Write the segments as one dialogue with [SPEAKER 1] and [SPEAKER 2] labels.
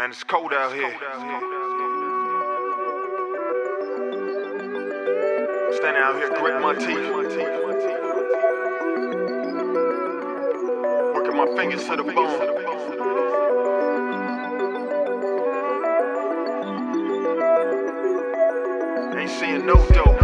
[SPEAKER 1] Man, it's cold out here. Standing out here, gritting my teeth. Working my fingers to the bone. Ain't seeing no dope.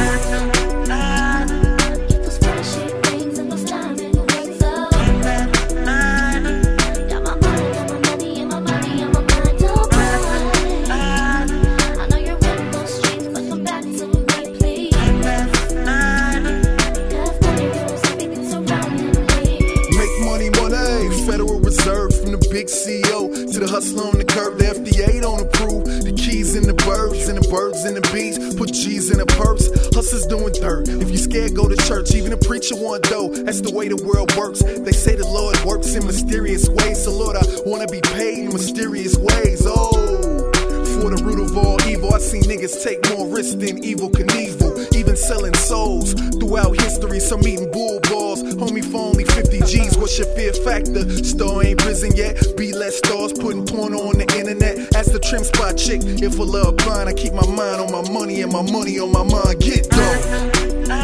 [SPEAKER 2] Federal Reserve, from the big CEO to the hustler on the curb. The FDA don't approve. The keys in the birds and the birds in the bees. Put G's in a purse. Hustlers doing dirt. If you scared, go to church. Even a preacher want dough. That's the way the world works. They say the Lord works in mysterious ways. So Lord, I wanna be paid in mysterious ways. Oh, for the root of all evil, I seen niggas take more risks than Evel Knievel. Even selling souls throughout history. Some eating bull balls. Homie, for only 50 G's, what's your fear factor? Store ain't risen yet. Be less stars, putting porn on the internet. Ask the trim spot chick if a love blind. I keep my mind on my money and my money on my mind. Get dope.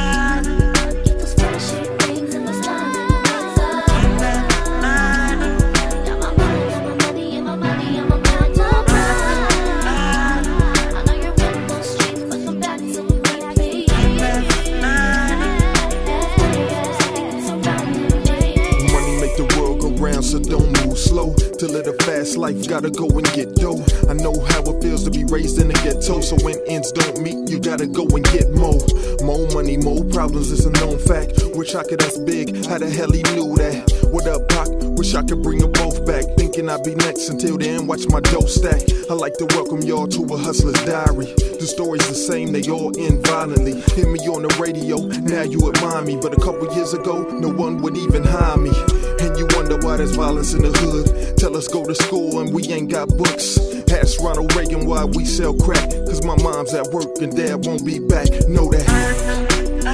[SPEAKER 2] So don't move slow. To live a fast life, gotta go and get dough. I know how it feels to be raised in the ghetto. So when ends don't meet, you gotta go and get more. More money, more problems is a known fact. Wish I could ask Big, how the hell he knew that? What up, Pac? Wish I could bring them both back. Thinking I'd be next, until then, watch my dough stack. I like to welcome y'all to a hustler's diary. The story's the same, they all end violently. Hear me on the radio, now you admire me. But a couple years ago, no one would even hire me. And you wonder why there's violence in the hood. Tell us go to school and we ain't got books. Ask Ronald Reagan why we sell crack. Cause my mom's at work and dad won't be back. Know that.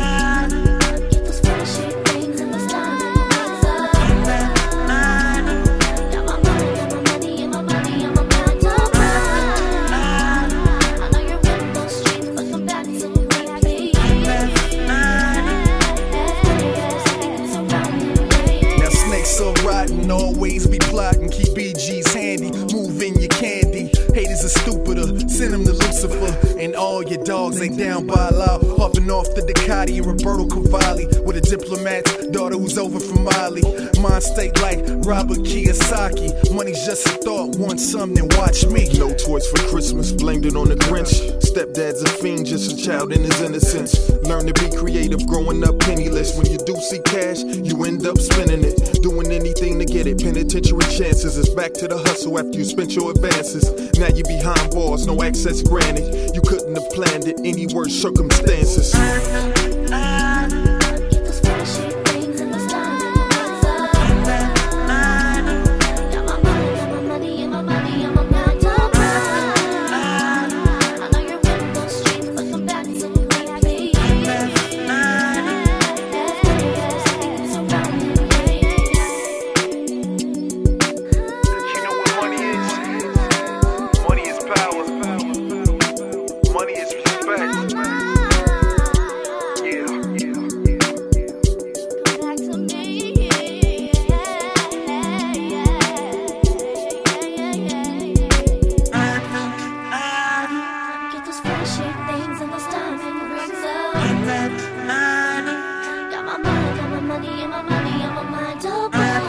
[SPEAKER 2] So rotten, always be plotting, keep BG's handy, moving your candy. Haters are stupider, send them to Lucifer. And all your dogs ain't down by law. Hopping off the Ducati and Roberto Cavalli. With a diplomat's daughter who's over from Mali. Mind state like Robert Kiyosaki. Money's just a thought, want something, watch me. No toys for Christmas, blamed it on the Grinch. Stepdad's a fiend, just a child in his innocence. Learn to be creative, growing up penniless. When you do see cash, you end up spending it. Doing anything to get it, penitentiary chances. It's back to the hustle after you spent your advances. Now you behind bars, no access granted. You couldn't have planned it, any worse circumstances.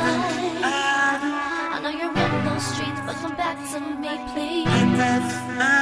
[SPEAKER 3] I know you're in those streets, but come back to me, please.